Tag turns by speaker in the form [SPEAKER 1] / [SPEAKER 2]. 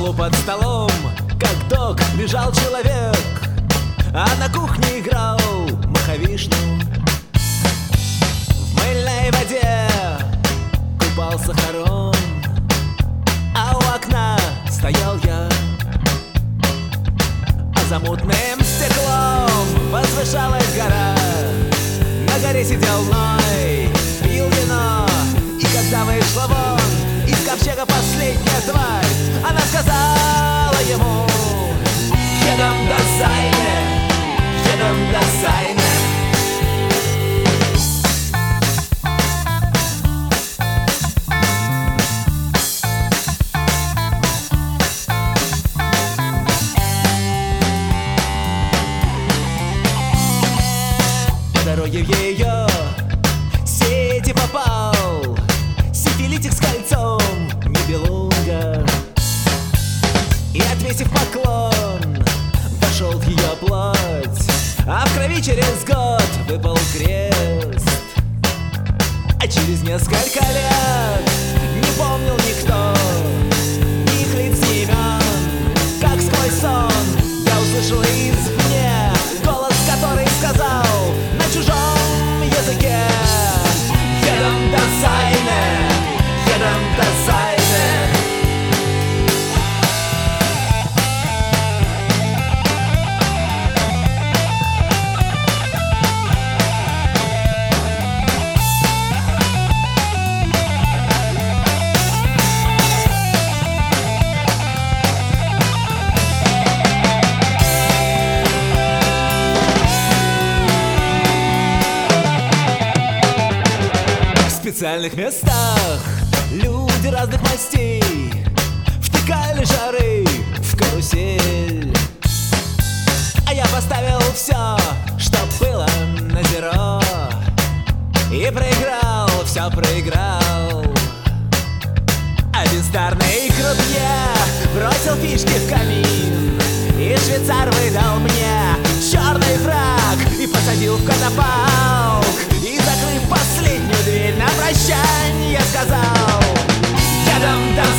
[SPEAKER 1] полу под столом, как дог, лежал человек, а на кухне играл маховишну. В мыльной воде купался хором, а у окна стоял я. А за мутным стеклом возвышалась гора. На горе сидел Ной, пил вино, и когда вышла вон из ковчега последняя тварь, она сказала ему: «Едем до Сайне, едем до Сайне». По дороге в ее сети попал сифилитик с кольцом Нибелунга, и, отвесив поклон, вошел в ее плоть, а в крови через год выпал крест. А через несколько лет не помнил никто ни их лиц, ни имен. Как сквозь сон я услышал извне голос, который сказал на чужом языке: «Едем до Сайне, едем до Сайне». В специальных местах люди разных мастей втыкали шары в карусель, а я поставил все, что было на зеро, и проиграл, все проиграл. Один старный крупье бросил фишки в камин, и швейцар выдал мне черный фрак и посадил в катафалк. И, закрыв последнюю дверь, на прощанье сказал: «Едем до